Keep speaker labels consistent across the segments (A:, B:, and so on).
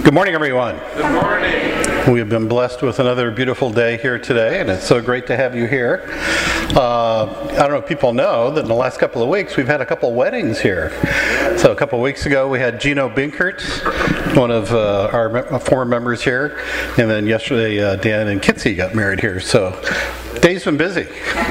A: Good morning, everyone.
B: Good morning.
A: We have been blessed with another beautiful day here today, and it's so great to have you here. I don't know if people know that in the last couple of weeks we've had a couple weddings here. So a couple of weeks ago we had Gino Binkert, one of our former members here, and then yesterday Dan and Kitsy got married here. So day's been busy.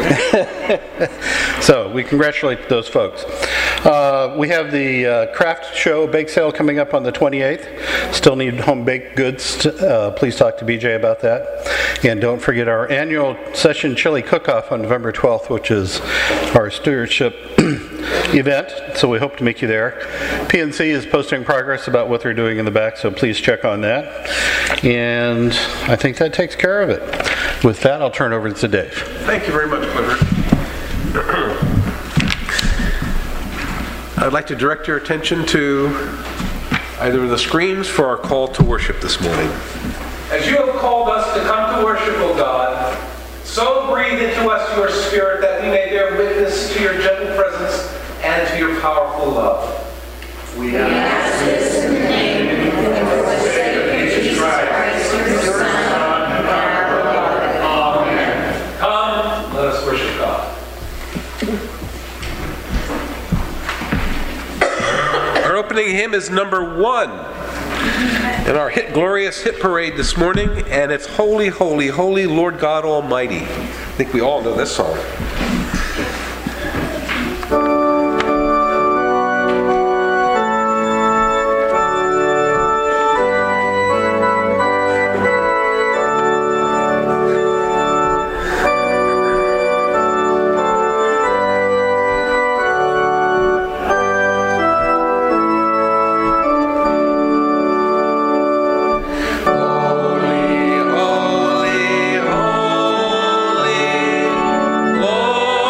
A: So we congratulate those folks. We have the craft show bake sale coming up on the 28th. Still need home baked goods. Please talk to BJ about that. And don't forget our annual session chili cook-off on November 12th, which is our stewardship event. So we hope to meet you there. PNC is posting progress about what they're doing in the back, so please check on that. And I think that takes care of it. With that, I'll turn over to Dave.
B: Thank you very much, Clifford. I'd like to direct your attention to either of the screens for our call to worship this morning.
C: As you have called us to come to worship, O God, so breathe into us your Spirit that we may bear witness to your gentle presence and to your powerful love. We ask this in the name of the Lord Jesus Christ, your Son, our Lord. Amen. Come, let us worship God.
B: Our opening hymn is number 1 in our glorious hit parade this morning, and it's Holy, Holy, Holy Lord God Almighty. I think we all know this song.
C: Holy, holy, holy, Lord.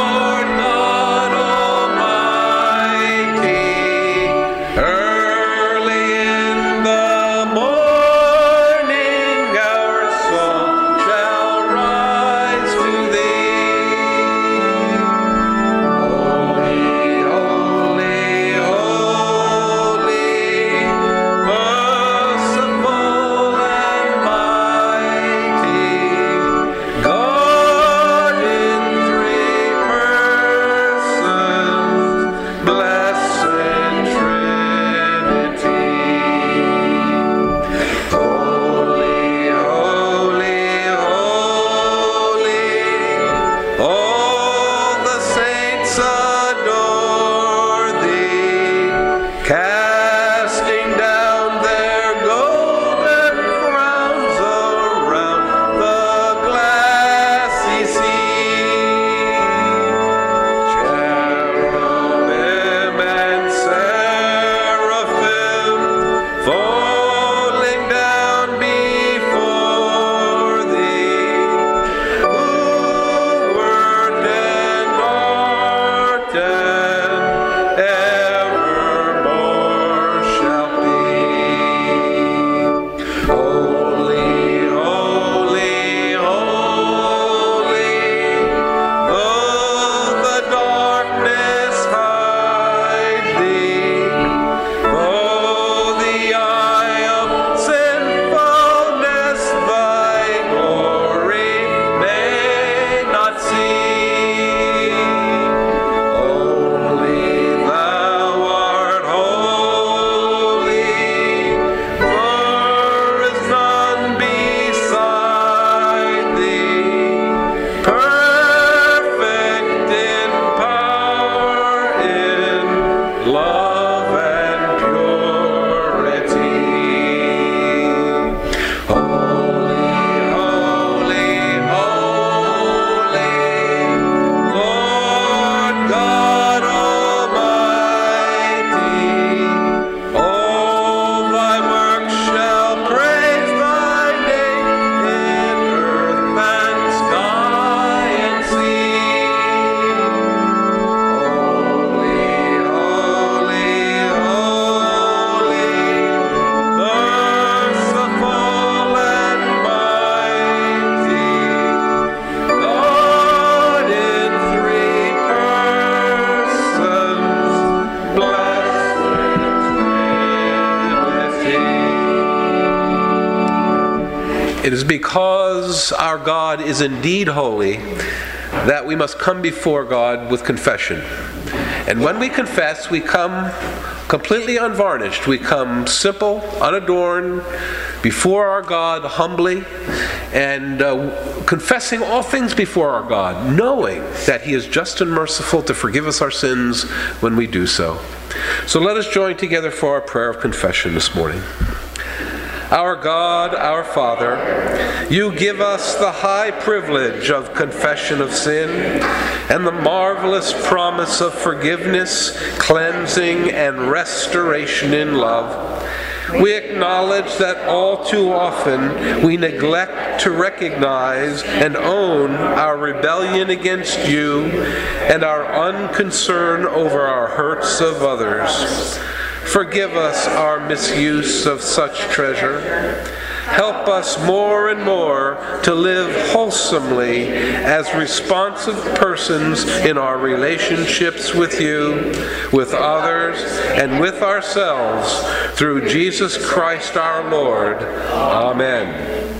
B: It is because our God is indeed holy that we must come before God with confession. And when we confess, we come completely unvarnished. We come simple, unadorned, before our God humbly, and confessing all things before our God, knowing that He is just and merciful to forgive us our sins when we do so. So let us join together for our prayer of confession this morning. Our God, our Father, you give us the high privilege of confession of sin and the marvelous promise of forgiveness, cleansing, and restoration in love. We acknowledge that all too often we neglect to recognize and own our rebellion against you and our unconcern over our hurts of others. Forgive us our misuse of such treasure. Help us more and more to live wholesomely as responsive persons in our relationships with you, with others, and with ourselves, through Jesus Christ our Lord. Amen.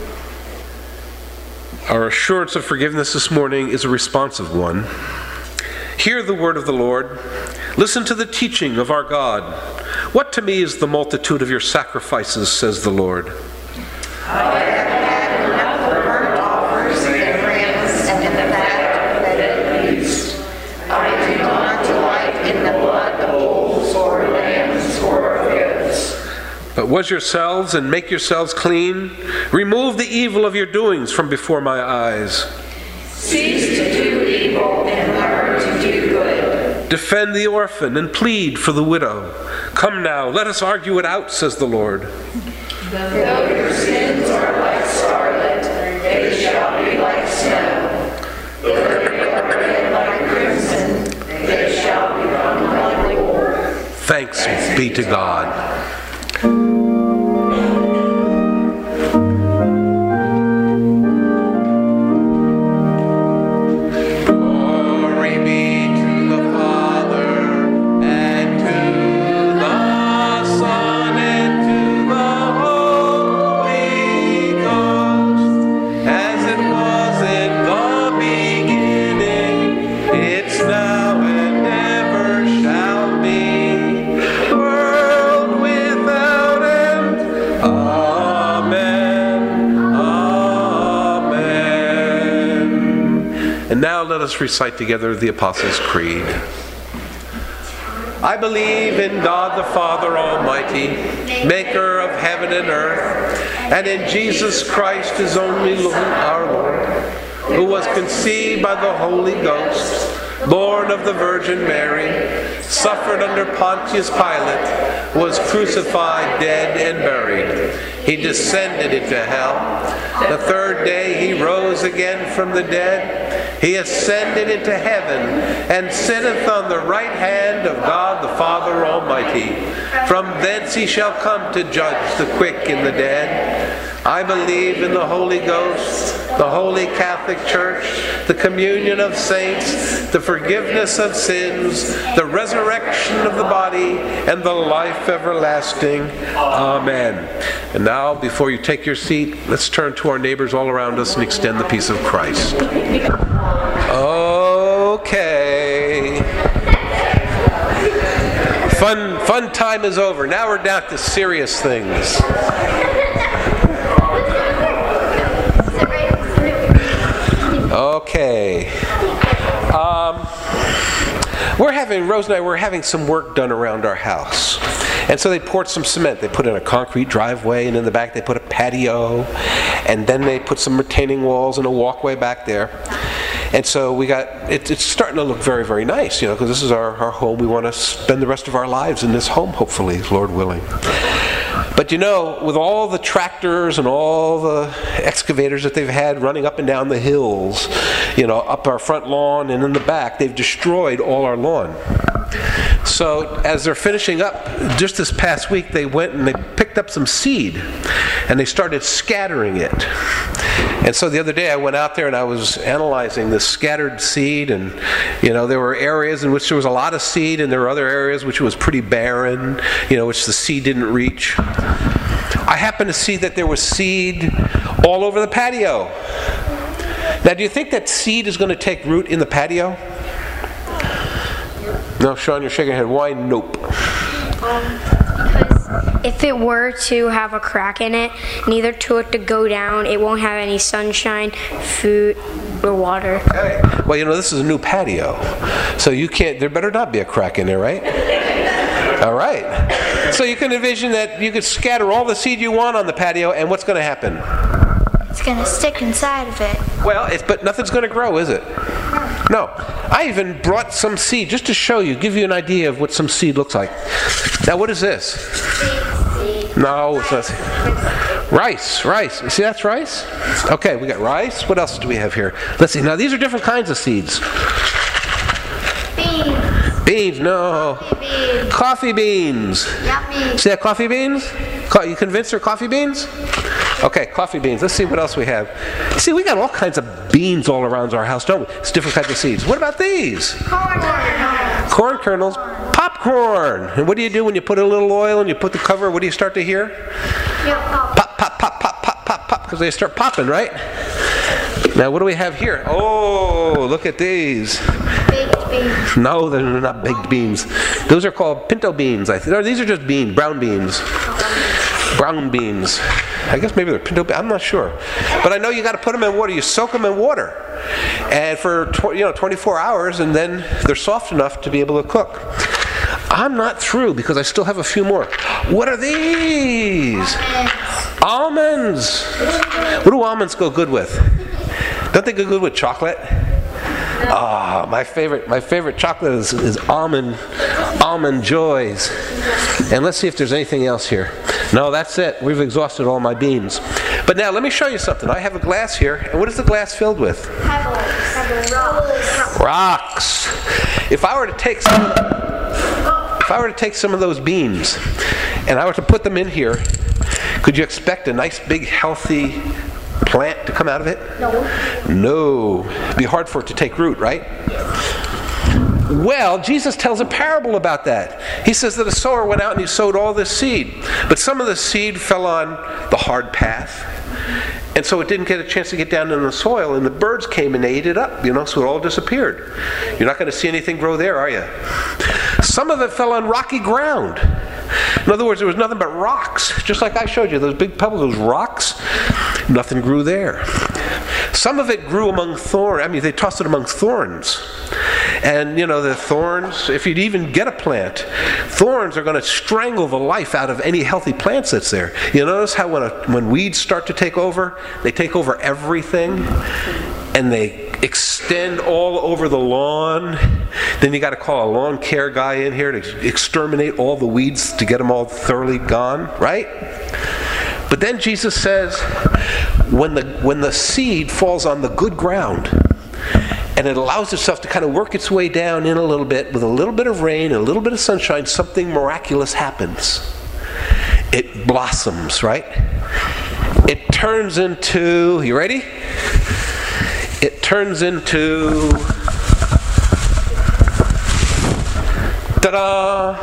B: Our assurance of forgiveness this morning is a responsive one. Hear the word of the Lord. Listen to the teaching of our God. What to me is the multitude of your sacrifices, says the Lord.
D: I have had enough of burnt offers and rams and the fat of fatted beasts. I do not delight in the blood of bulls or lambs or of goats.
B: But wash yourselves and make yourselves clean. Remove the evil of your doings from before my eyes.
D: Cease to do evil and learn to do good.
B: Defend the orphan and plead for the widow. Come now, let us argue it out, says the Lord.
D: Though your sins are like scarlet, they shall be like snow. Though they are red like crimson, they shall become like wool.
B: Thanks be to God. Let us recite together the Apostles' Creed. I believe in God the Father Almighty, maker of heaven and earth, and in Jesus Christ, his only Lord, our Lord, who was conceived by the Holy Ghost, born of the Virgin Mary, suffered under Pontius Pilate, was crucified, dead, and buried. He descended into hell. The third day he rose again from the dead. He ascended into heaven and sitteth on the right hand of God the Father Almighty. From thence he shall come to judge the quick and the dead. I believe in the Holy Ghost, the Holy Catholic Church, the communion of saints, the forgiveness of sins, the resurrection of the body, and the life everlasting. Amen. And now, before you take your seat, let's turn to our neighbors all around us and extend the peace of Christ. Okay. Fun time is over. Now we're down to serious things. Okay. Rose and I were having some work done around our house. And so they poured some cement. They put in a concrete driveway, and in the back they put a patio. And then they put some retaining walls and a walkway back there. And so it's starting to look very, very nice, because this is our home. We want to spend the rest of our lives in this home, hopefully, Lord willing. But with all the tractors and all the excavators that they've had running up and down the hills, up our front lawn and in the back, they've destroyed all our lawn. So as they're finishing up, just this past week, they went and they picked up some seed and they started scattering it. And so the other day I went out there and I was analyzing this scattered seed, and there were areas in which there was a lot of seed, and there were other areas which was pretty barren, which the seed didn't reach. I happened to see that there was seed all over the patio. Now, do you think that seed is going to take root in the patio? No, Sean, you're shaking your head. Why? Nope.
E: Because if it were to have a crack in it, neither to it to go down, it won't have any sunshine, food, or water.
B: Okay. Well, this is a new patio, so you can't. There better not be a crack in there, right? All right. So you can envision that you could scatter all the seed you want on the patio, and what's going to happen?
F: It's going to stick inside of it.
B: Well, but nothing's going to grow, is it? No. I even brought some seed just to show you, give you an idea of what some seed looks like. Now, what is this? No, it's not. Rice. You see, that's rice? Okay, we got rice. What else do we have here? Let's see. Now, these are different kinds of seeds. Beans, no. Coffee beans.
F: Yummy.
B: See that coffee beans? You convinced they're coffee beans? Okay, coffee beans. Let's see what else we have. See, we got all kinds of beans all around our house, don't we? It's different kinds of seeds. What about these? Corn kernels. Popcorn. And what do you do when you put a little oil and you put the cover? What do you start to hear? Pop, pop, pop, pop, pop, pop, pop, because they start popping, right? Now, what do we have here? Oh, look at these.
F: Baked beans.
B: No, they're not baked beans. Those are called pinto beans. These are just beans, brown beans. Brown beans. I guess maybe they're pinto beans. I'm not sure. But I know you got to put them in water. You soak them in water. And for 24 hours, and then they're soft enough to be able to cook. I'm not through because I still have a few more. What are these? Almonds. What do almonds go good with? Don't they go good with chocolate? Ah, my favorite chocolate is almond joys. And let's see if there's anything else here. No, that's it. We've exhausted all my beans. But now let me show you something. I have a glass here, and what is the glass filled with? Rocks. If I were to take some of those beans and I were to put them in here, could you expect a nice big healthy plant to come out of it? No. It'd be hard for it to take root, right? Well, Jesus tells a parable about that. He says that a sower went out and he sowed all this seed. But some of the seed fell on the hard path. And so it didn't get a chance to get down in the soil, and the birds came and they ate it up, so it all disappeared. You're not going to see anything grow there, are you? Some of it fell on rocky ground. In other words, there was nothing but rocks. Just like I showed you, those big pebbles, those rocks, nothing grew there. Some of it grew among thorns. They tossed it among thorns. And, the thorns, if you'd even get a plant, thorns are going to strangle the life out of any healthy plants that's there. You notice how when weeds start to take over, they take over everything, and they extend all over the lawn. Then you got to call a lawn care guy in here to exterminate all the weeds to get them all thoroughly gone, right? But then Jesus says, when the seed falls on the good ground, and it allows itself to kind of work its way down in a little bit, with a little bit of rain, a little bit of sunshine, something miraculous happens. It blossoms, right? It turns into, you ready? It turns into, ta-da!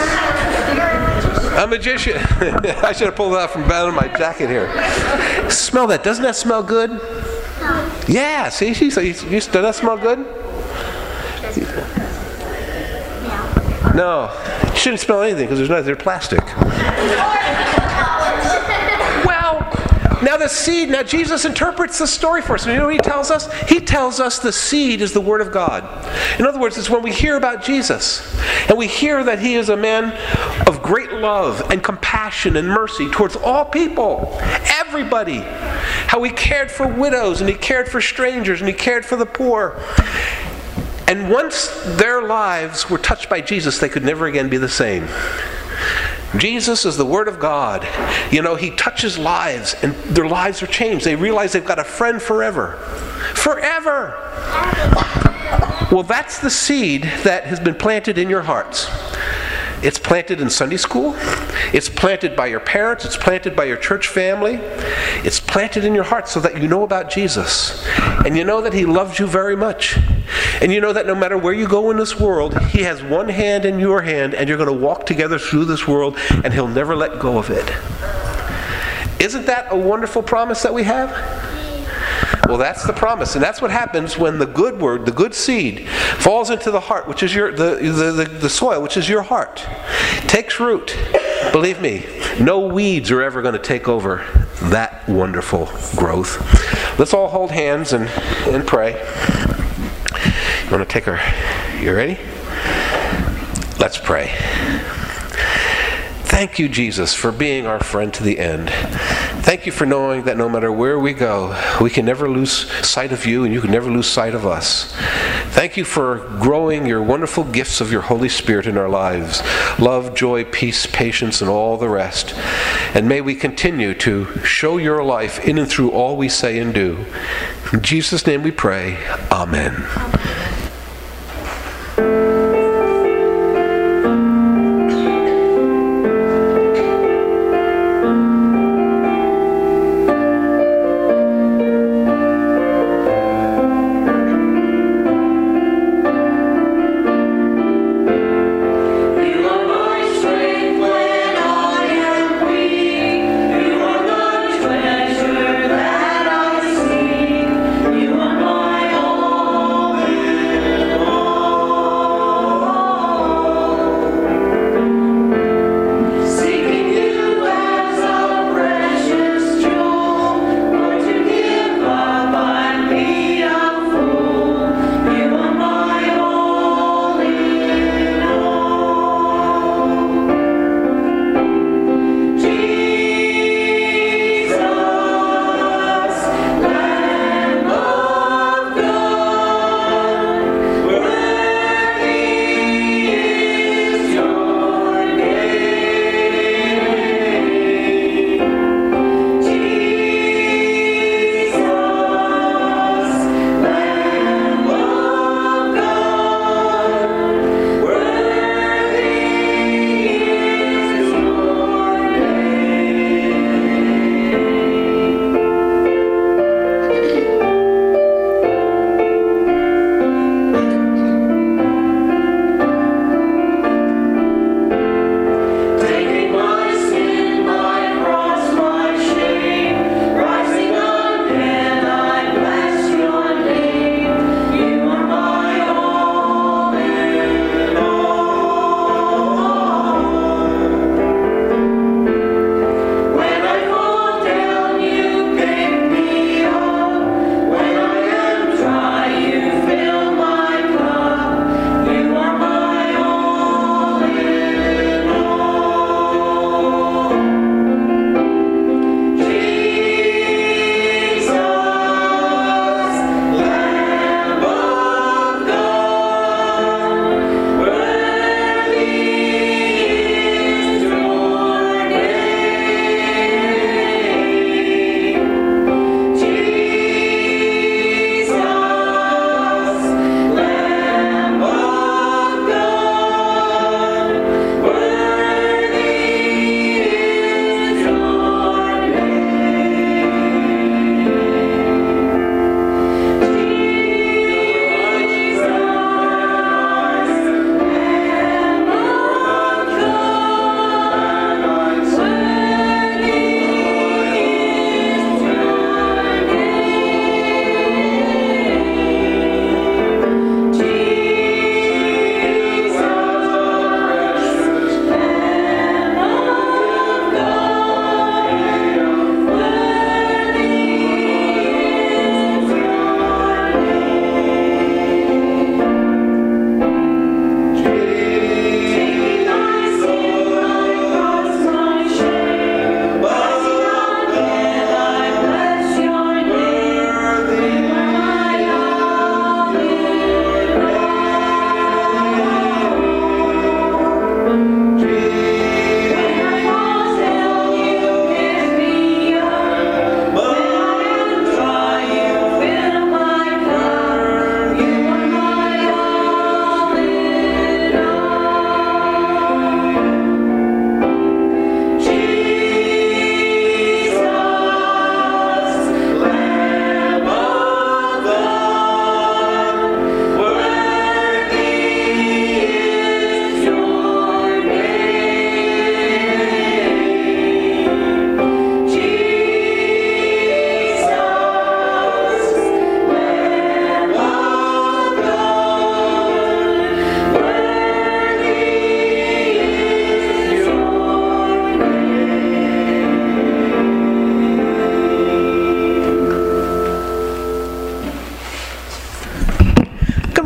B: A magician. I should have pulled it out from down in my jacket here. Smell that. Doesn't that smell good? Yeah, see? Does that smell good? No. You shouldn't smell anything because they're plastic. Now the seed, Jesus interprets the story for us. You know what he tells us? He tells us the seed is the Word of God. In other words, it's when we hear about Jesus, and we hear that he is a man of great love and compassion and mercy towards all people, everybody. How he cared for widows, and he cared for strangers, and he cared for the poor. And once their lives were touched by Jesus, they could never again be the same. Jesus is the Word of God. He touches lives, and their lives are changed. They realize they've got a friend forever. Forever! Well, that's the seed that has been planted in your hearts. It's planted in Sunday school. It's planted by your parents. It's planted by your church family. It's planted in your heart so that you know about Jesus. And you know that he loves you very much. And you know that no matter where you go in this world, he has one hand in your hand, and you're going to walk together through this world, and he'll never let go of it. Isn't that a wonderful promise that we have? Well, that's the promise, and that's what happens when the good word, the good seed, falls into the heart, which is the soil, which is your heart, takes root. Believe me, no weeds are ever going to take over that wonderful growth. Let's all hold hands and pray. You want to take you ready? Let's pray. Thank you, Jesus, for being our friend to the end. Thank you for knowing that no matter where we go, we can never lose sight of you and you can never lose sight of us. Thank you for growing your wonderful gifts of your Holy Spirit in our lives. Love, joy, peace, patience, and all the rest. And may we continue to show your life in and through all we say and do. In Jesus' name we pray. Amen.
G: Treasure that I see, you are my all.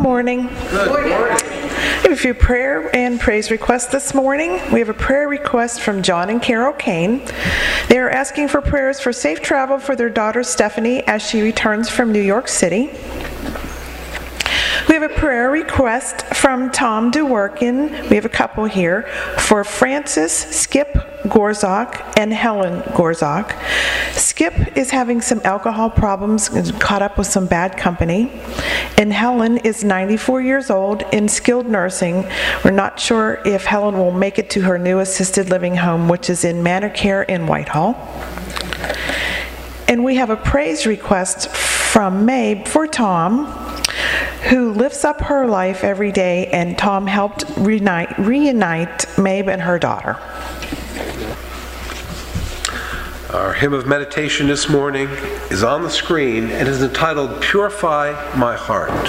G: morning.
B: Good morning.
G: We have a few prayer and praise requests this morning. We have a prayer request from John and Carol Kane. They are asking for prayers for safe travel for their daughter Stephanie as she returns from New York City. We have a prayer request from Tom DeWorkin. We have a couple here for Francis Skip Gorzak and Helen Gorzak. Skip is having some alcohol problems and caught up with some bad company. And Helen is 94 years old in skilled nursing. We're not sure if Helen will make it to her new assisted living home, which is in Manor Care in Whitehall. And we have a praise request from Mabe for Tom, who lifts up her life every day, and Tom helped reunite Mabe and her daughter.
B: Our hymn of meditation this morning is on the screen and is entitled Purify My Heart.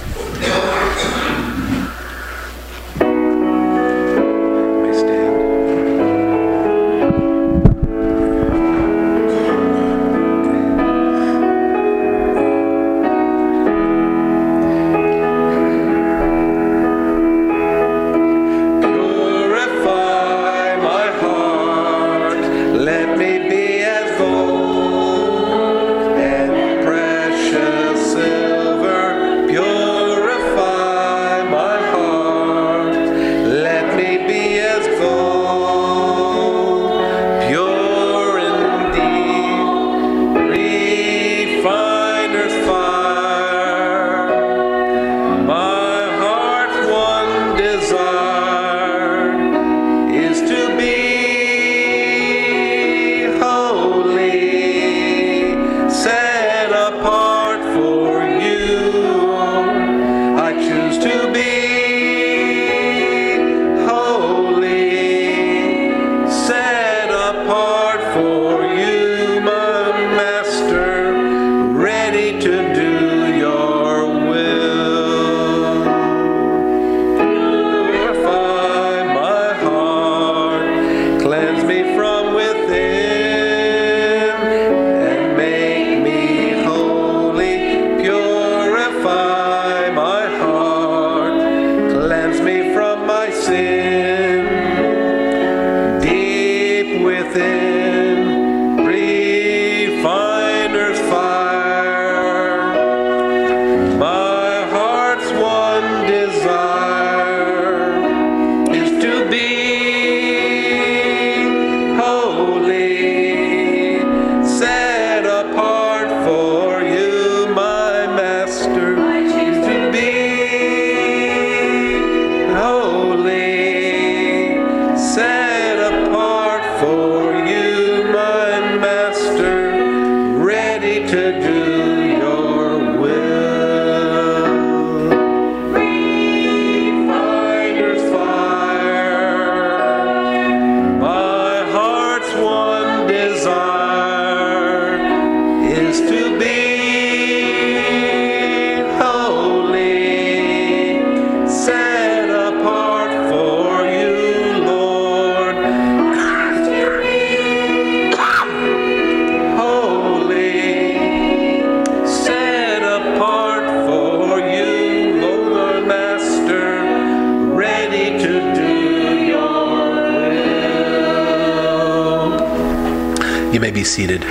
B: Be seated.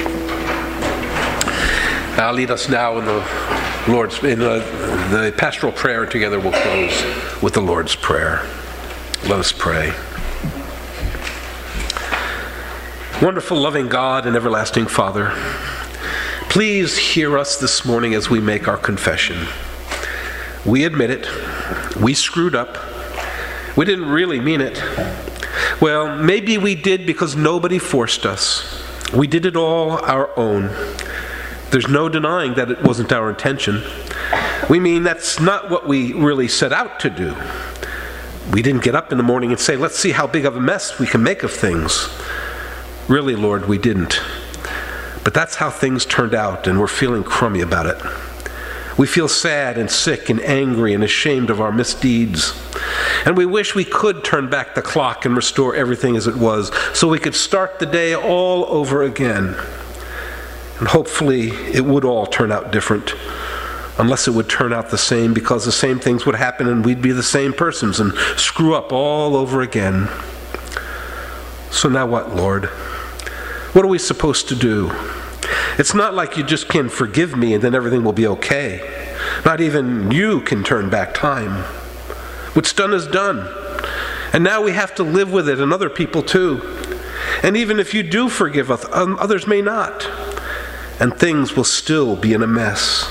B: I'll lead us now in the pastoral prayer. Together we'll close with the Lord's Prayer. Let us pray. Wonderful, loving God and everlasting Father, please hear us this morning as we make our confession. We admit it. We screwed up. We didn't really mean it. Well, maybe we did because nobody forced us. We did it all our own. There's no denying that it wasn't our intention. We mean that's not what we really set out to do. We didn't get up in the morning and say, let's see how big of a mess we can make of things. Really, Lord, we didn't. But that's how things turned out, and we're feeling crummy about it. We feel sad and sick and angry and ashamed of our misdeeds. And we wish we could turn back the clock and restore everything as it was, so we could start the day all over again. And hopefully it would all turn out different. unless it would turn out the same, because the same things would happen and we'd be the same persons and screw up all over again. So now what, Lord? What are we supposed to do? It's not like you just can forgive me and then everything will be okay. Not even you can turn back time. What's done is done. And now we have to live with it, and other people too. And even if you do forgive us, others may not. And things will still be in a mess.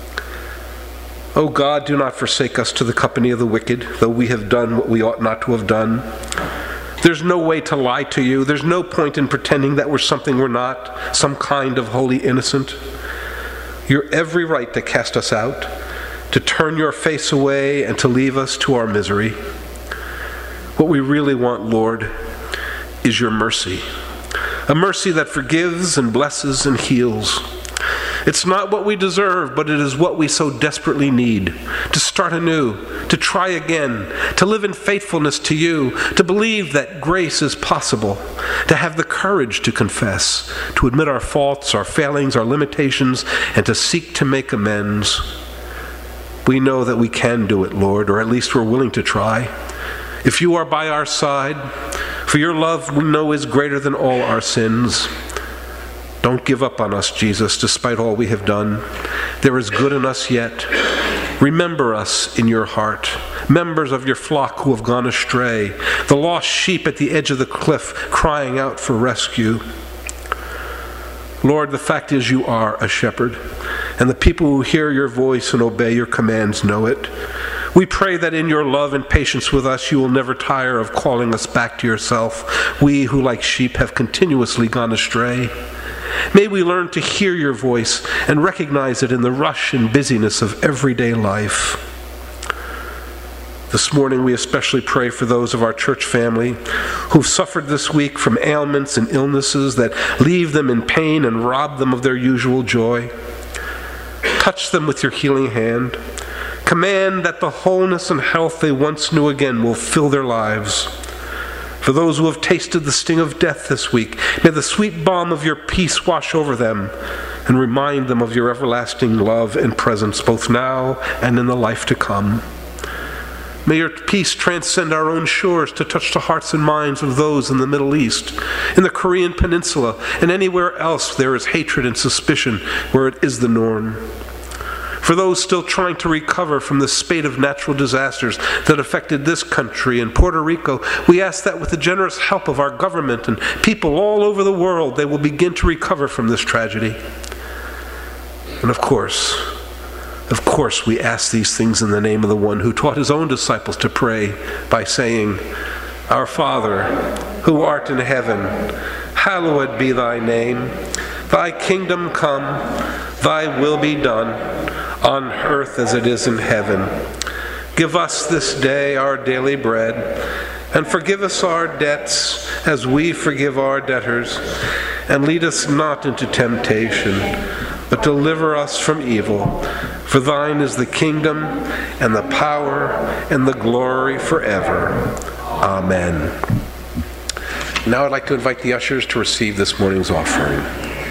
B: Oh God, do not forsake us to the company of the wicked, though we have done what we ought not to have done. There's no way to lie to you. There's no point in pretending that we're something we're not, some kind of holy innocent. You're every right to cast us out, to turn your face away, and to leave us to our misery. What we really want, Lord, is your mercy. A mercy that forgives and blesses and heals. It's not what we deserve, but it is what we so desperately need. To start anew, to try again, to live in faithfulness to you, to believe that grace is possible, to have the courage to confess, to admit our faults, our failings, our limitations, and to seek to make amends. We know that we can do it, Lord, or at least we're willing to try. If you are by our side, for your love we know is greater than all our sins. Don't give up on us, Jesus, despite all we have done. There is good in us yet. Remember us in your heart, members of your flock who have gone astray, the lost sheep at the edge of the cliff crying out for rescue. Lord, the fact is you are a shepherd, and the people who hear your voice and obey your commands know it. We pray that in your love and patience with us, you will never tire of calling us back to yourself, we who like sheep have continuously gone astray. May we learn to hear your voice and recognize it in the rush and busyness of everyday life. This morning we especially pray for those of our church family who've suffered this week from ailments and illnesses that leave them in pain and rob them of their usual joy. Touch them with your healing hand. Command that the wholeness and health they once knew again will fill their lives. For those who have tasted the sting of death this week, may the sweet balm of your peace wash over them and remind them of your everlasting love and presence both now and in the life to come. May your peace transcend our own shores to touch the hearts and minds of those in the Middle East, in the Korean Peninsula, and anywhere else there is hatred and suspicion where it is the norm. For those still trying to recover from the spate of natural disasters that affected this country and Puerto Rico, we ask that with the generous help of our government and people all over the world, they will begin to recover from this tragedy. And of course, we ask these things in the name of the one who taught his own disciples to pray by saying, Our Father, who art in heaven, hallowed be thy name. Thy kingdom come, thy will be done, on earth as it is in heaven. Give us this day our daily bread, and forgive us our debts as we forgive our debtors. And lead us not into temptation, but deliver us from evil. For thine is the kingdom, and the power, and the glory forever. Amen. Now I'd like to invite the ushers to receive this morning's offering.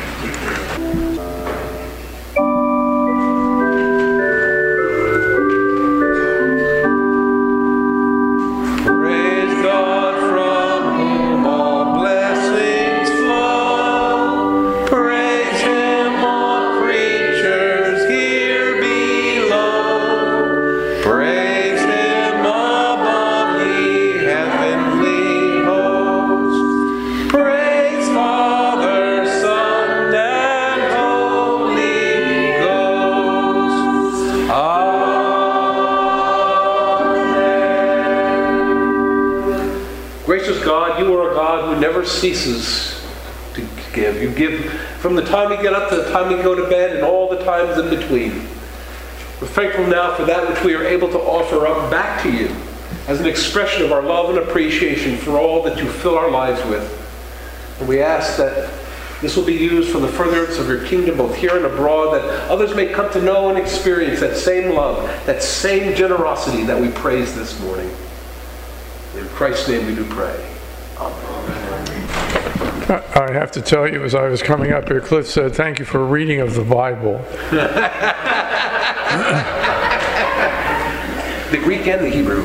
C: Gracious God, you are a God who never ceases to give. You give from the time you get up to the time you go to bed and all the times in between. We're thankful now for that which we are able to offer up back to you as an expression of our love and appreciation for all that you fill our lives with. And we ask that this will be used for the furtherance of your kingdom both here and abroad, that others may come to know and experience that same love, that same generosity that we praise this morning. In Christ's name we do pray. Amen.
H: I have to tell you, as I was coming up here, Cliff said, thank you for reading of the Bible.
B: The Greek and the Hebrew.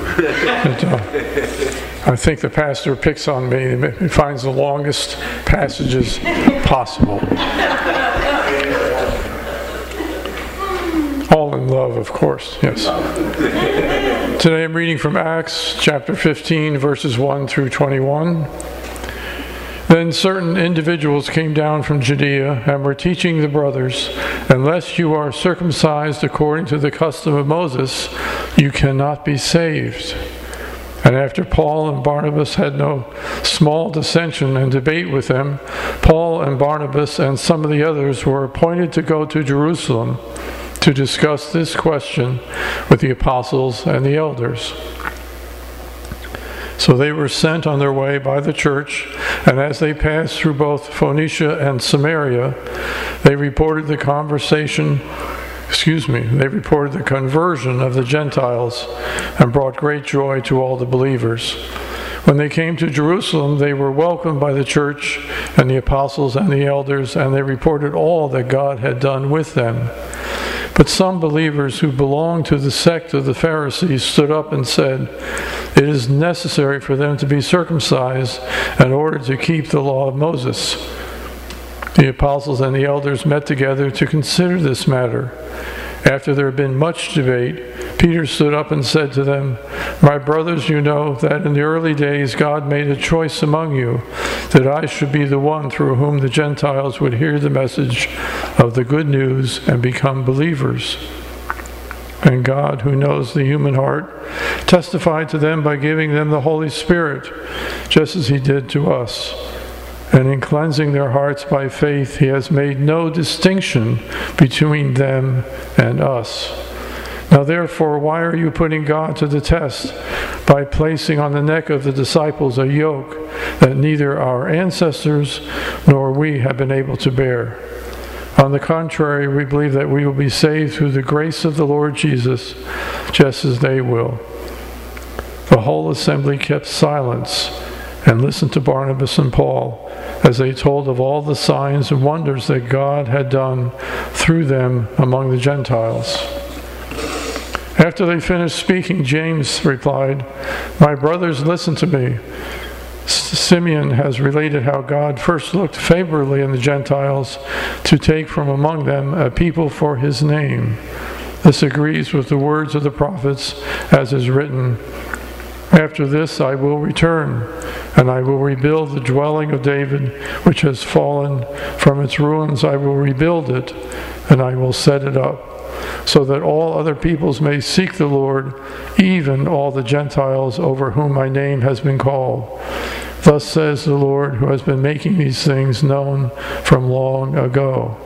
H: I think the pastor picks on me. He finds the longest passages possible. All in love, of course, yes. Today I'm reading from Acts chapter 15, verses 1 through 21. Then certain individuals came down from Judea and were teaching the brothers, unless you are circumcised according to the custom of Moses, you cannot be saved. And after Paul and Barnabas had no small dissension and debate with them, Paul and Barnabas and some of the others were appointed to go to Jerusalem to discuss this question with the apostles and the elders. So they were sent on their way by the church, and as they passed through both Phoenicia and Samaria, they reported the conversion of the Gentiles and brought great joy to all the believers. When they came to Jerusalem, they were welcomed by the church and the apostles and the elders, and they reported all that God had done with them. But some believers who belonged to the sect of the Pharisees stood up and said, "It is necessary for them to be circumcised in order to keep the law of Moses." The apostles and the elders met together to consider this matter. After there had been much debate, Peter stood up and said to them, "My brothers, you know that in the early days God made a choice among you, that I should be the one through whom the Gentiles would hear the message of the good news and become believers. And God, who knows the human heart, testified to them by giving them the Holy Spirit, just as he did to us. And in cleansing their hearts by faith, he has made no distinction between them and us. Now therefore, why are you putting God to the test by placing on the neck of the disciples a yoke that neither our ancestors nor we have been able to bear? On the contrary, we believe that we will be saved through the grace of the Lord Jesus, just as they will." The whole assembly kept silence and listened to Barnabas and Paul as they told of all the signs and wonders that God had done through them among the Gentiles. After they finished speaking, James replied, "My brothers, listen to me. Simeon has related how God first looked favorably on the Gentiles to take from among them a people for his name. This agrees with the words of the prophets, as is written, 'After this I will return, and I will rebuild the dwelling of David, which has fallen. From its ruins I will rebuild it, and I will set it up, so that all other peoples may seek the Lord, even all the Gentiles over whom my name has been called. Thus says the Lord, who has been making these things known from long ago.'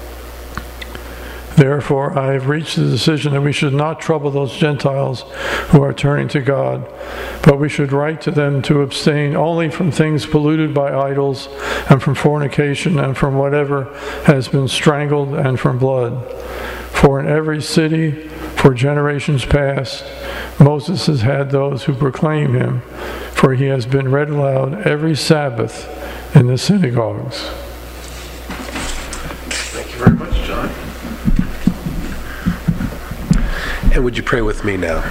H: Therefore, I have reached the decision that we should not trouble those Gentiles who are turning to God, but we should write to them to abstain only from things polluted by idols, and from fornication, and from whatever has been strangled, and from blood. For in every city, for generations past, Moses has had those who proclaim him, for he has been read aloud every Sabbath in the synagogues."
B: Thank you very much, John. And would you pray with me now?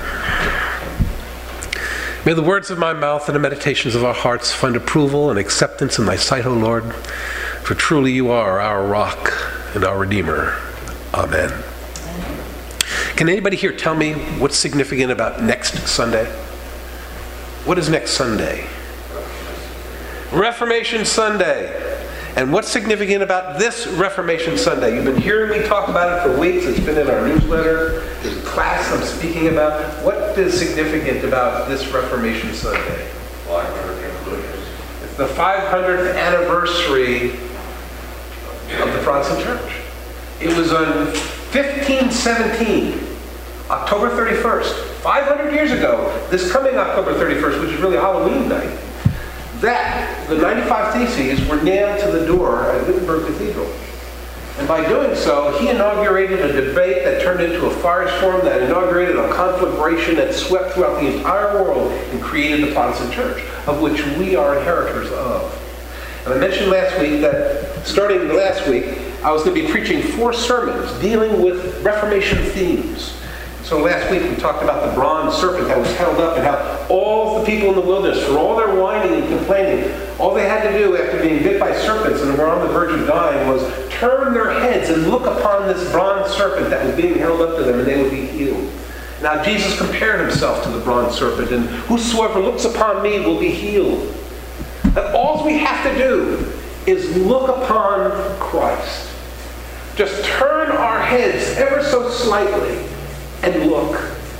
B: May the words of my mouth and the meditations of our hearts find approval and acceptance in thy sight, O Lord, for truly you are our rock and our Redeemer. Amen. Can anybody here tell me what's significant about next Sunday? What is next Sunday? Reformation Sunday. And what's significant about this Reformation Sunday? You've been hearing me talk about it for weeks. It's been in our newsletter. There's a class I'm speaking about. What is significant about this Reformation Sunday? It's the 500th anniversary of the Protestant Church. It was on 1517, October 31st, 500 years ago, this coming October 31st, which is really Halloween night, that the 95 Theses were nailed to the door at Wittenberg Cathedral. And by doing so, he inaugurated a debate that turned into a firestorm, that inaugurated a conflagration that swept throughout the entire world and created the Protestant Church, of which we are inheritors of. And I mentioned last week that, starting last week,
C: I was going to be preaching 4 sermons dealing with Reformation themes. So last week we talked about the bronze serpent that was held up and how all the people in the wilderness, for all their whining and complaining, all they had to do after being bit by serpents and were on the verge of dying was turn their heads and look upon this bronze serpent that was being held up to them, and they would be healed. Now Jesus compared himself to the bronze serpent, and whosoever looks upon me will be healed. That all we have to do is look upon Christ. Just turn our heads ever so slightly and look,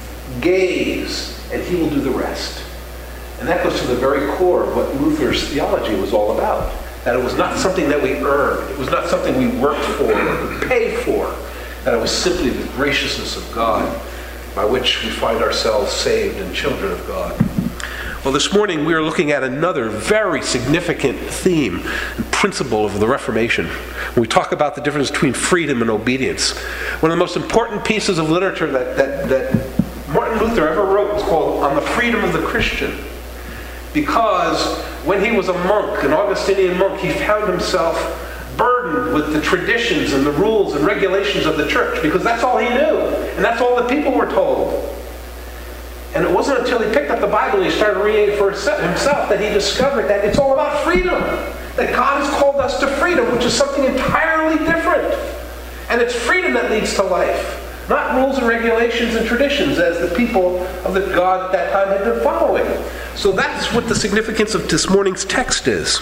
C: gaze, and he will do the rest. And that goes to the very core of what Luther's theology was all about. That it was not something that we earned. It was not something we worked for or paid for. That it was simply the graciousness of God by which we find ourselves saved and children of God. Well, this morning we are looking at another very significant theme and principle of the Reformation. When we talk about the difference between freedom and obedience. One of the most important pieces of literature that Martin Luther ever wrote was called On the Freedom of the Christian. Because when he was a monk, an Augustinian monk, he found himself burdened with the traditions and the rules and regulations of the church, because that's all he knew, and that's all the people were told. And it wasn't until he picked up the Bible and he started reading it for himself that he discovered that it's all about freedom. That God has called us to freedom, which is something entirely different. And it's freedom that leads to life, not rules and regulations and traditions as the people of the God at that time had been following. So that's what the significance of this morning's text is.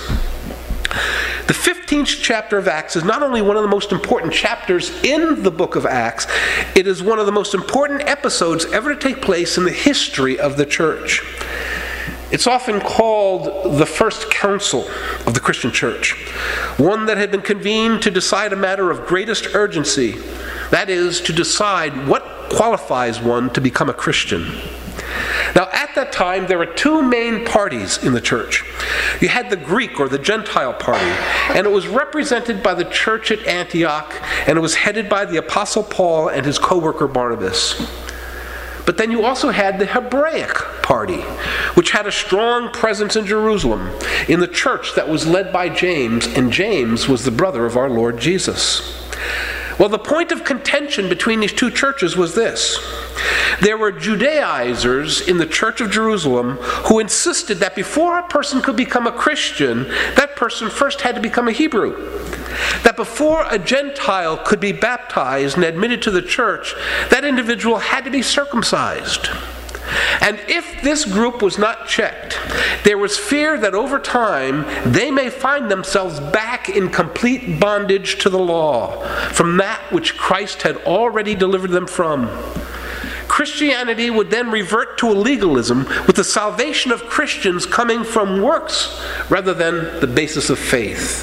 C: The 15th chapter of Acts is not only one of the most important chapters in the book of Acts, it is one of the most important episodes ever to take place in the history of the church. It's often called the first council of the Christian church, one that had been convened to decide a matter of greatest urgency, that is, to decide what qualifies one to become a Christian. Now, at that time, there were 2 main parties in the church. You had the Greek or the Gentile party, and it was represented by the church at Antioch, and it was headed by the Apostle Paul and his co-worker Barnabas. But then you also had the Hebraic party, which had a strong presence in Jerusalem, in the church that was led by James, and James was the brother of our Lord Jesus. Well, the point of contention between these 2 churches was this. There were Judaizers in the church of Jerusalem who insisted that before a person could become a Christian, that person first had to become a Hebrew. That before a Gentile could be baptized and admitted to the church, that individual had to be circumcised. And if this group was not checked, there was fear that over time they may find themselves back in complete bondage to the law, from that which Christ had already delivered them from. Christianity would then revert to a legalism, with the salvation of Christians coming from works rather than the basis of faith.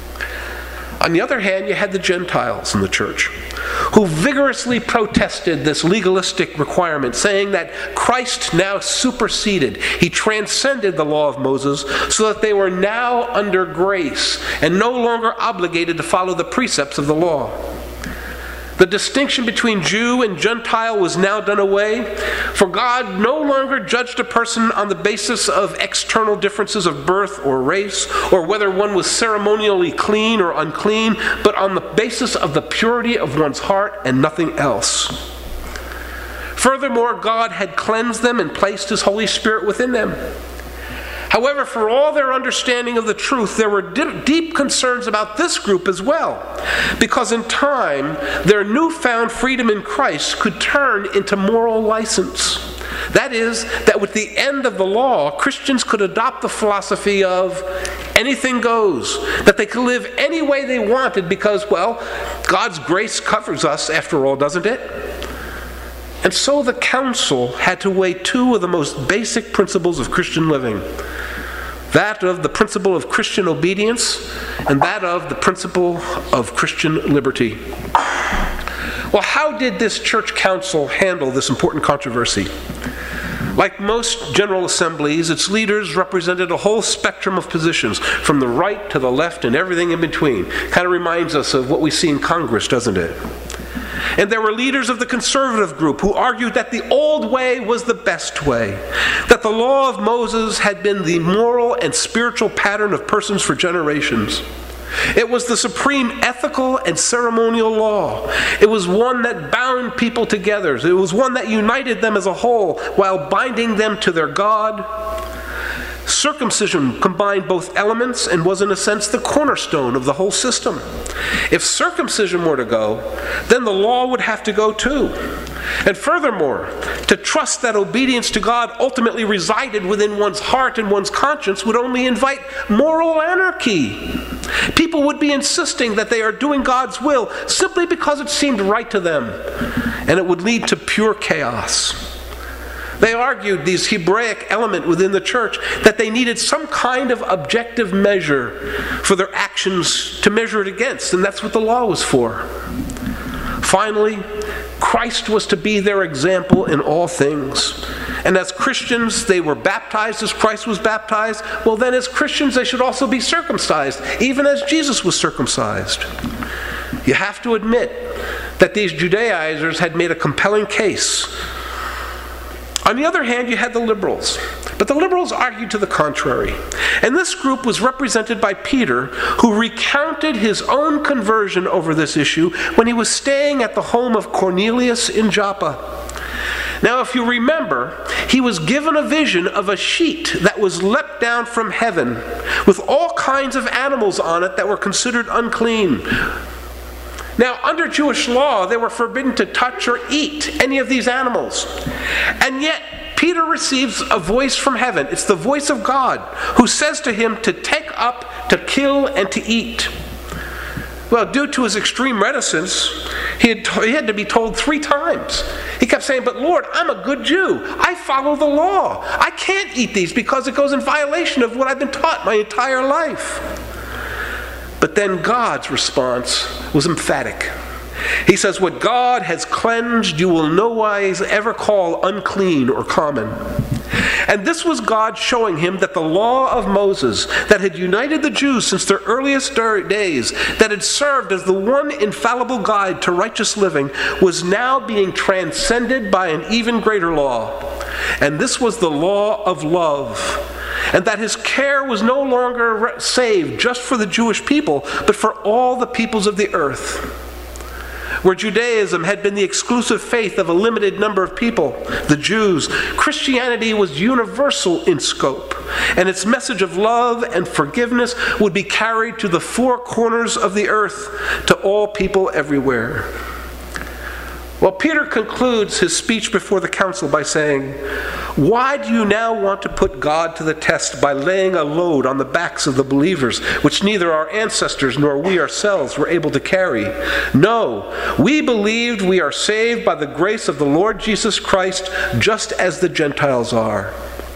C: On the other hand, you had the Gentiles in the church, who vigorously protested this legalistic requirement, saying that Christ now superseded. He transcended the law of Moses so that they were now under grace and no longer obligated to follow the precepts of the law. The distinction between Jew and Gentile was now done away, for God no longer judged a person on the basis of external differences of birth or race, or whether one was ceremonially clean or unclean, but on the basis of the purity of one's heart and nothing else. Furthermore, God had cleansed them and placed His Holy Spirit within them. However, for all their understanding of the truth, there were deep concerns about this group as well, because in time, their newfound freedom in Christ could turn into moral license. That is, that with the end of the law, Christians could adopt the philosophy of anything goes, that they could live any way they wanted because, well, God's grace covers us after all, doesn't it? And so the council had to weigh 2 of the most basic principles of Christian living. That of the principle of Christian obedience and that of the principle of Christian liberty. Well, how did this church council handle this important controversy? Like most general assemblies, its leaders represented a whole spectrum of positions, from the right to the left and everything in between. Kind of reminds us of what we see in Congress, doesn't it? And there were leaders of the conservative group who argued that the old way was the best way, that the law of Moses had been the moral and spiritual pattern of persons for generations.
B: It was the supreme ethical and ceremonial law. It was one that bound people together. It was one that united them as a whole while binding them to their God. Circumcision combined both elements and was, in a sense, the cornerstone of the whole system. If circumcision were to go, then the law would have to go too. And furthermore, to trust that obedience to God ultimately resided within one's heart and one's conscience would only invite moral anarchy. People would be insisting that they are doing God's will simply because it seemed right to them, and it would lead to pure chaos. They argued, these Hebraic element within the church, that they needed some kind of objective measure for their actions to measure it against, and that's what the law was for. Finally, Christ was to be their example in all things. And as Christians, they were baptized as Christ was baptized. Well, then as Christians, they should also be circumcised, even as Jesus was circumcised. You have to admit that these Judaizers had made a compelling case. On the other hand, you had the liberals. But the liberals argued to the contrary. And this group was represented by Peter, who recounted his own conversion over this issue when he was staying at the home of Cornelius in Joppa. Now, if you remember, he was given a vision of a sheet that was leapt down from heaven with all kinds of animals on it that were considered unclean. Now, under Jewish law, they were forbidden to touch or eat any of these animals. And yet, Peter receives a voice from heaven. It's the voice of God who says to him to take up, to kill, and to eat. Well, due to his extreme reticence, he had to be told 3 times. He kept saying, "But Lord, I'm a good Jew. I follow the law. I can't eat these because it goes in violation of what I've been taught my entire life." But then God's response was emphatic. He says, "What God has cleansed, you will no wise ever call unclean or common." And this was God showing him that the law of Moses that had united the Jews since their earliest days, that had served as the one infallible guide to righteous living, was now being transcended by an even greater law. And this was the law of love. And that his care was no longer saved just for the Jewish people, but for all the peoples of the earth. Where Judaism had been the exclusive faith of a limited number of people, the Jews, Christianity was universal in scope, and its message of love and forgiveness would be carried to the 4 corners of the earth, to all people everywhere. Well, Peter concludes his speech before the council by saying, "Why do you now want to put God to the test by laying a load on the backs of the believers, which neither our ancestors nor we ourselves were able to carry? No, we believed we are saved by the grace of the Lord Jesus Christ, just as the Gentiles are."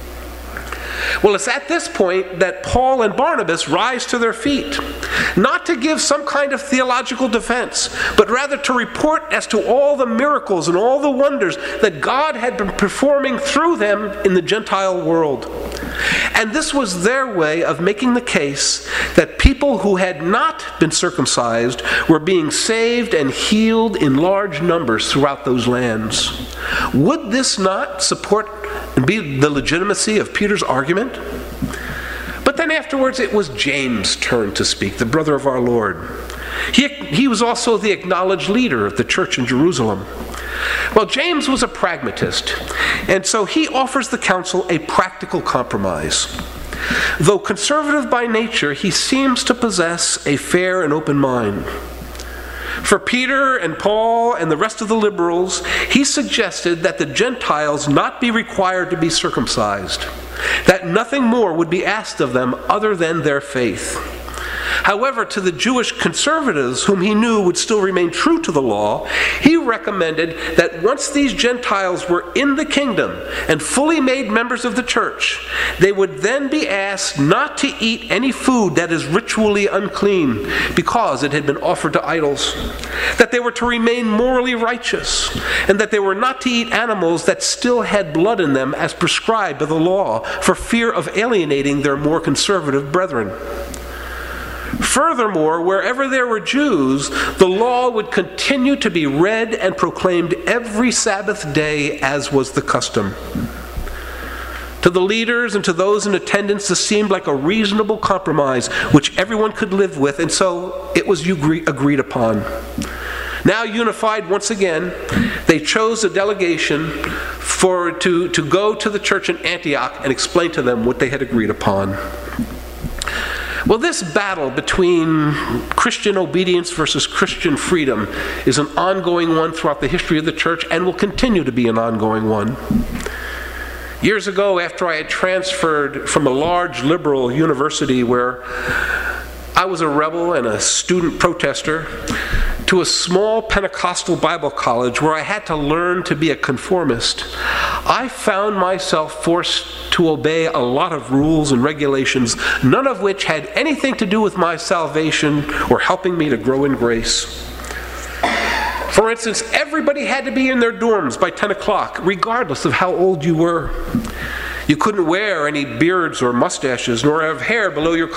B: Well, it's at this point that Paul and Barnabas rise to their feet, not to give some kind of theological defense, but rather to report as to all the miracles and all the wonders that God had been performing through them in the Gentile world. And this was their way of making the case that people who had not been circumcised were being saved and healed in large numbers throughout those lands. Would this not support and be the legitimacy of Peter's argument? But then afterwards it was James' turn to speak, the brother of our Lord. He was also the acknowledged leader of the church in Jerusalem. Well, James was a pragmatist, and so he offers the council a practical compromise. Though conservative by nature, he seems to possess a fair and open mind. For Peter and Paul and the rest of the liberals, he suggested that the Gentiles not be required to be circumcised, that nothing more would be asked of them other than their faith. However, to the Jewish conservatives, whom he knew would still remain true to the law, he recommended that once these Gentiles were in the kingdom and fully made members of the church, they would then be asked not to eat any food that is ritually unclean because it had been offered to idols, that they were to remain morally righteous, and that they were not to eat animals that still had blood in them as prescribed by the law for fear of alienating their more conservative brethren. Furthermore, wherever there were Jews, the law would continue to be read and proclaimed every Sabbath day, as was the custom. To the leaders and to those in attendance, this seemed like a reasonable compromise which everyone could live with, and so it was agreed upon. Now unified once again, they chose a delegation to go to the church in Antioch and explain to them what they had agreed upon. Well, this battle between Christian obedience versus Christian freedom is an ongoing one throughout the history of the church and will continue to be an ongoing one. Years ago, after I had transferred from a large liberal university where I was a rebel and a student protester to a small Pentecostal Bible college where I had to learn to be a conformist, I found myself forced to obey a lot of rules and regulations, none of which had anything to do with my salvation or helping me to grow in grace. For instance, everybody had to be in their dorms by 10 o'clock, regardless of how old you were. You couldn't wear any beards or mustaches, nor have hair below your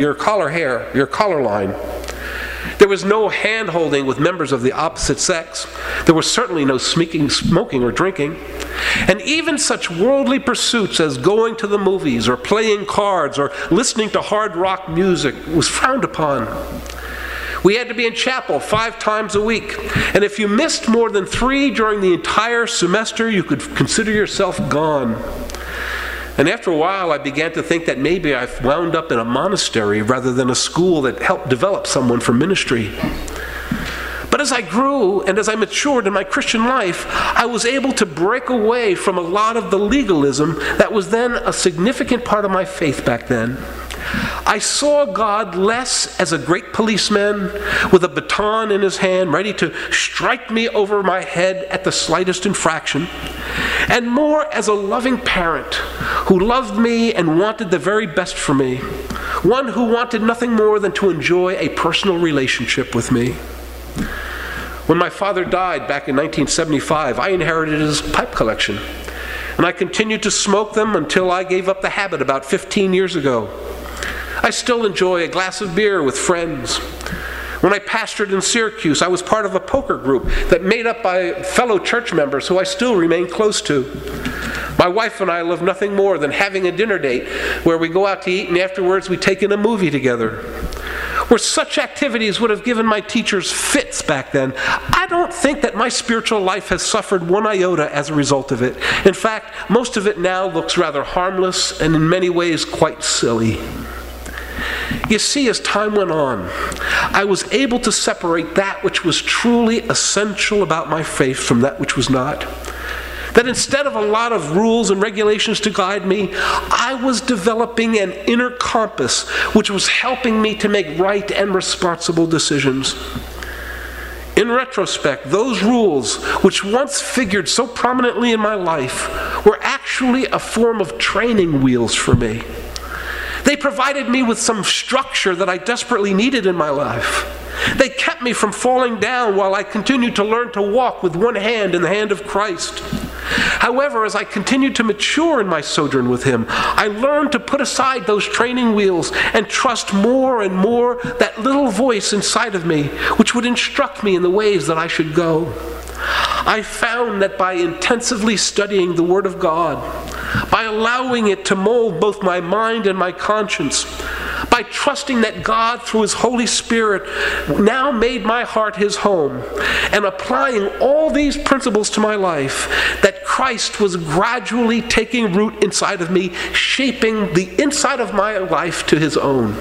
B: collar line. There was no hand-holding with members of the opposite sex. There was certainly no smoking or drinking. And even such worldly pursuits as going to the movies or playing cards or listening to hard rock music was frowned upon. We had to be in chapel 5 times a week. And if you missed more than 3 during the entire semester, you could consider yourself gone. And after a while, I began to think that maybe I've wound up in a monastery rather than a school that helped develop someone for ministry. But as I grew and as I matured in my Christian life, I was able to break away from a lot of the legalism that was then a significant part of my faith back then. I saw God less as a great policeman with a baton in his hand ready to strike me over my head at the slightest infraction, and more as a loving parent who loved me and wanted the very best for me, one who wanted nothing more than to enjoy a personal relationship with me. When my father died back in 1975, I inherited his pipe collection, and I continued to smoke them until I gave up the habit about 15 years ago. I still enjoy a glass of beer with friends. When I pastored in Syracuse, I was part of a poker group that made up by fellow church members who I still remain close to. My wife and I love nothing more than having a dinner date where we go out to eat and afterwards we take in a movie together. Where such activities would have given my teachers fits back then, I don't think that my spiritual life has suffered one iota as a result of it. In fact, most of it now looks rather harmless and in many ways quite silly. You see, as time went on, I was able to separate that which was truly essential about my faith from that which was not. That instead of a lot of rules and regulations to guide me, I was developing an inner compass which was helping me to make right and responsible decisions. In retrospect, those rules, which once figured so prominently in my life, were actually a form of training wheels for me. They provided me with some structure that I desperately needed in my life. They kept me from falling down while I continued to learn to walk with one hand in the hand of Christ. However, as I continued to mature in my sojourn with Him, I learned to put aside those training wheels and trust more and more that little voice inside of me, which would instruct me in the ways that I should go. I found that by intensively studying the Word of God, by allowing it to mold both my mind and my conscience, by trusting that God, through His Holy Spirit, now made my heart His home, and applying all these principles to my life, that Christ was gradually taking root inside of me, shaping the inside of my life to His own.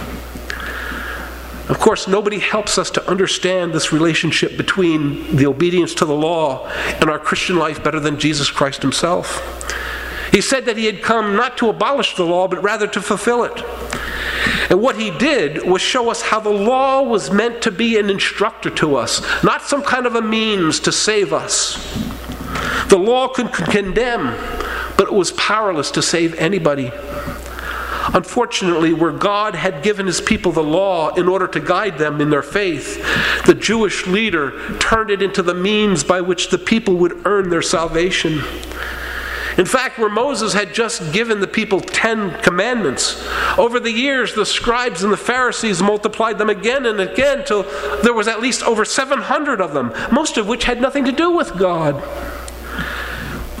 B: Of course, nobody helps us to understand this relationship between the obedience to the law and our Christian life better than Jesus Christ Himself. He said that He had come not to abolish the law, but rather to fulfill it. And what He did was show us how the law was meant to be an instructor to us, not some kind of a means to save us. The law could condemn, but it was powerless to save anybody. Unfortunately, where God had given His people the law in order to guide them in their faith, the Jewish leader turned it into the means by which the people would earn their salvation. In fact, where Moses had just given the people 10 commandments, over the years the scribes and the Pharisees multiplied them again and again till there was at least over 700 of them, most of which had nothing to do with God.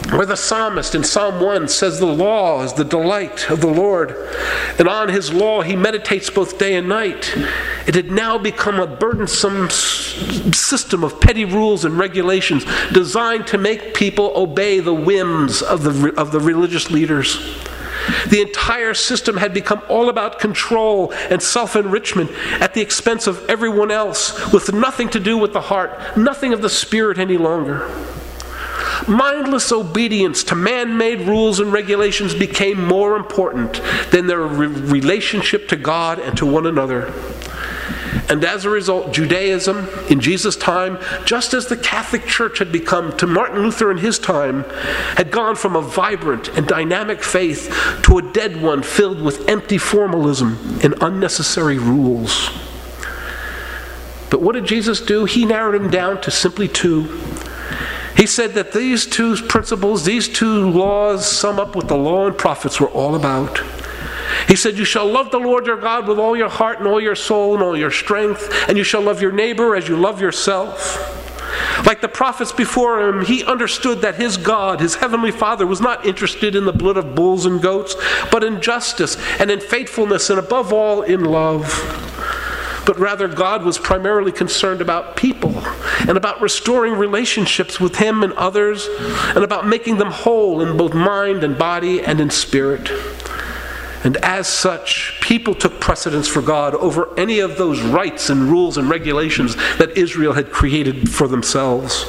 B: Where the psalmist in Psalm 1 says the law is the delight of the Lord, and on his law he meditates both day and night. It had now become a burdensome system of petty rules and regulations designed to make people obey the whims of the religious leaders. The entire system had become all about control and self-enrichment at the expense of everyone else, with nothing to do with the heart, nothing of the spirit any longer. Mindless obedience to man-made rules and regulations became more important than their relationship to God and to one another. And as a result, Judaism in Jesus' time, just as the Catholic Church had become to Martin Luther in his time, had gone from a vibrant and dynamic faith to a dead one filled with empty formalism and unnecessary rules. But what did Jesus do? He narrowed them down to simply two. He said that these two principles, these two laws, sum up what the law and prophets were all about. He said, you shall love the Lord your God with all your heart and all your soul and all your strength, and you shall love your neighbor as you love yourself. Like the prophets before him, he understood that his God, his heavenly Father, was not interested in the blood of bulls and goats, but in justice and in faithfulness and above all in love. But rather, God was primarily concerned about people and about restoring relationships with him and others and about making them whole in both mind and body and in spirit. And as such, people took precedence for God over any of those rights and rules and regulations that Israel had created for themselves.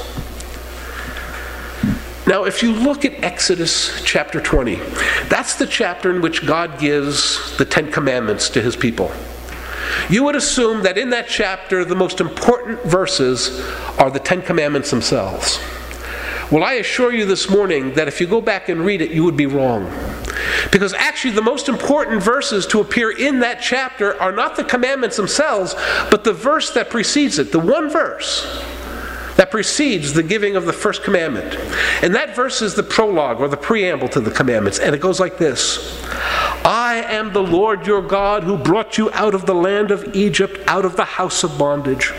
B: Now, if you look at Exodus chapter 20, that's the chapter in which God gives the Ten Commandments to his people. You would assume that in that chapter, the most important verses are the Ten Commandments themselves. Well, I assure you this morning that if you go back and read it, you would be wrong. Because actually the most important verses to appear in that chapter are not the commandments themselves, but the verse that precedes it, the one verse that precedes the giving of the first commandment. And that verse is the prologue or the preamble to the commandments, and it goes like this. I am the Lord your God who brought you out of the land of Egypt, out of the house of bondage.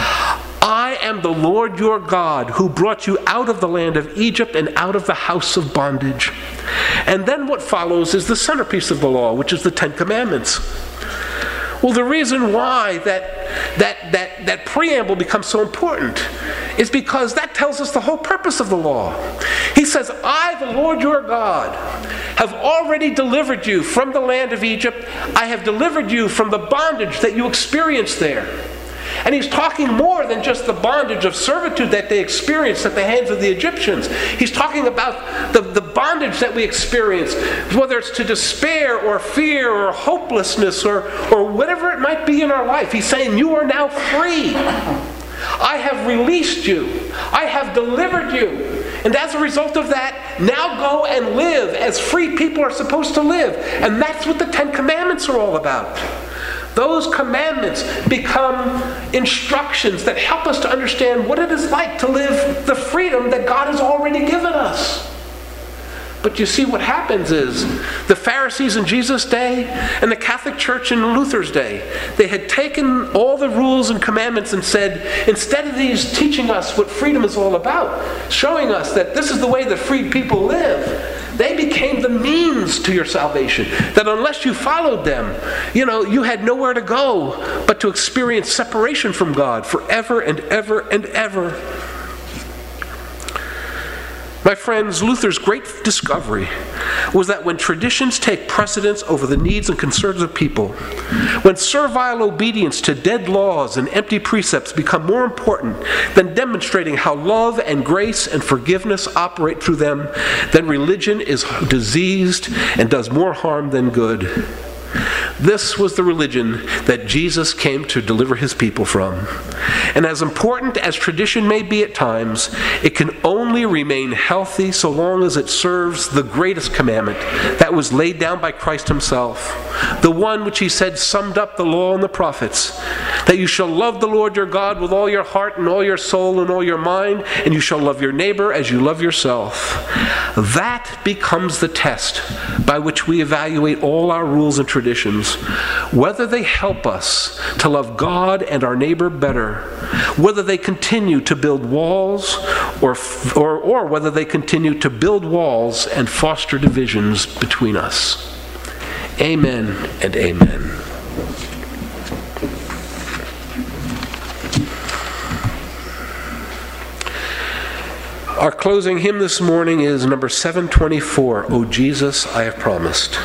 B: I am the Lord your God who brought you out of the land of Egypt and out of the house of bondage. And then what follows is the centerpiece of the law, which is the Ten Commandments. Well, the reason why that preamble becomes so important is because that tells us the whole purpose of the law. He says, I, the Lord your God, have already delivered you from the land of Egypt. I have delivered you from the bondage that you experienced there. And he's talking more than just the bondage of servitude that they experienced at the hands of the Egyptians. He's talking about the bondage that we experience, whether it's to despair or fear or hopelessness or whatever it might be in our life. He's saying, you are now free. I have released you. I have delivered you. And as a result of that, now go and live as free people are supposed to live. And that's what the Ten Commandments are all about. Those commandments become instructions that help us to understand what it is like to live the freedom that God has already given us. But you see, what happens is the Pharisees in Jesus' day and the Catholic Church in Luther's day, they had taken all the rules and commandments and said, instead of these teaching us what freedom is all about, showing us that this is the way that free people live, they became the means to your salvation. That unless you followed them, you had nowhere to go but to experience separation from God forever and ever and ever. My friends, Luther's great discovery was that when traditions take precedence over the needs and concerns of people, when servile obedience to dead laws and empty precepts become more important than demonstrating how love and grace and forgiveness operate through them, then religion is diseased and does more harm than good. This was the religion that Jesus came to deliver his people from. And as important as tradition may be at times, it can only remain healthy so long as it serves the greatest commandment that was laid down by Christ himself. The one which he said summed up the law and the prophets, that you shall love the Lord your God with all your heart and all your soul and all your mind, and you shall love your neighbor as you love yourself. That becomes the test by which we evaluate all our rules and traditions, whether they help us to love God and our neighbor better, whether they continue to build walls, or whether they continue to build walls and foster divisions between us. Amen and amen. Our closing hymn this morning is number 724, O Jesus, I Have Promised.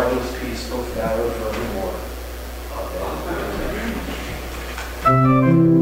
C: Amen.